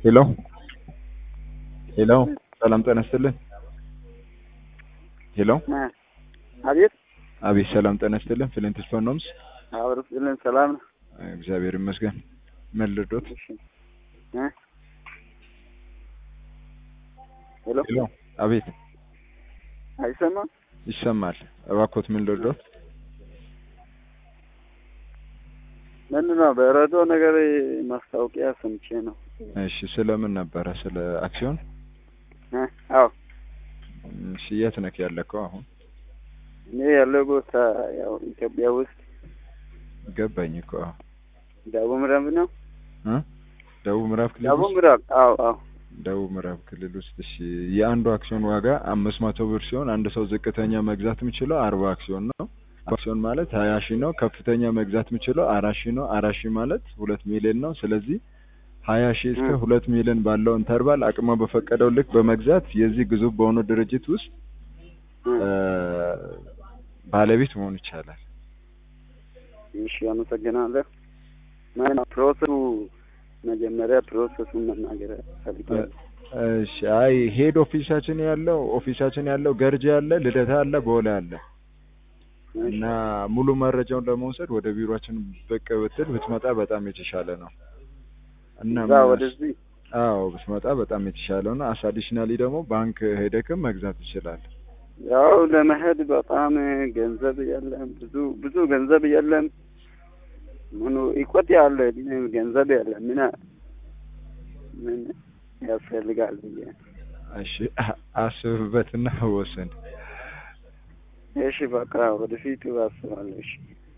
ሄሎ ሄሎ ሰላም ጤና ይስጥልኝ። ሄሎ አቤት አቤት ሰላም ጤና ይስጥልኝ። ፍሊንት ኖምስ አብረን ሰላም ነው። እግዚአብሔር ይመስገን። ምን ልርዶት? ሄሎ ሄሎ አቤት አይሰማም? ይሰማል። እባክዎት ምን ልርዶት? ምንድነው በረዶ ነገር ማስታወቂያ ሰምቼ ነው። እሺ ስለምን ነበረ? ስለ አክሲዮን? አዎ እሺ የት ነህ ያለከው አሁን? እኔ ያለው ቦታ ያው ኢትዮጵያ ውስጥ ገባኝ እኮ። ደቡብ ምዕራብ ነው። ደቡብ ምዕራብ ክልል ደቡብ ውስጥ? ምዕራብ አዎ ደቡብ ምዕራብ ክልል ውስጥ። እሺ የአንዱ አክሲዮን ዋጋ 500 ብር ሲሆን አንድ ሰው ዝቅተኛ መግዛት የሚችለው 40 አክሲዮን ነው። አክሲዮን ማለት 20 ሺህ ነው። ከፍተኛ መግዛት የሚችለው 4 ሺህ ነው። 4 ሺህ ማለት 2 ሚሊዮን ነው። ስለዚህ 20 ሺህ እስከ 2 ሚሊዮን ባለው ኢንተርቫል አቅሙ በፈቀደው ልክ በመግዛት የዚህ ግዙፍ በሆነ ድርጅት ውስጥ ባለቤት መሆን ይቻላል። እሺ አመሰግናለሁ። ፕሮሰሱ መጀመሪያ ፕሮሰሱን መናገር ፈልጋለሁ። እሺ አይ ሄድ ኦፊሳችን ያለው ገርጂ አለ፣ ልደታ አለ፣ ቦሌ አለ። እና ሙሉ መረጃውን ለመውሰድ ወደ ቢሮአችን ብቅ ብትል ብትመጣ በጣም የተሻለ ነው። እና ወደዚህ አዎ ብትመጣ በጣም የተሻለ ነው። አዲሽናሊ ደግሞ ባንክ ሄደክም መግዛት ይችላል። ያው ለመሄድ በጣም ገንዘብ የለም፣ ብዙ ገንዘብ የለም። ምኑ ይቆጥ ያለ ገንዘብ የለም። ምን ያስፈልጋል ብዬ። እሺ አስብበትና ወስን። እሺ በቃ ወደፊት አስባለሁ። እሺ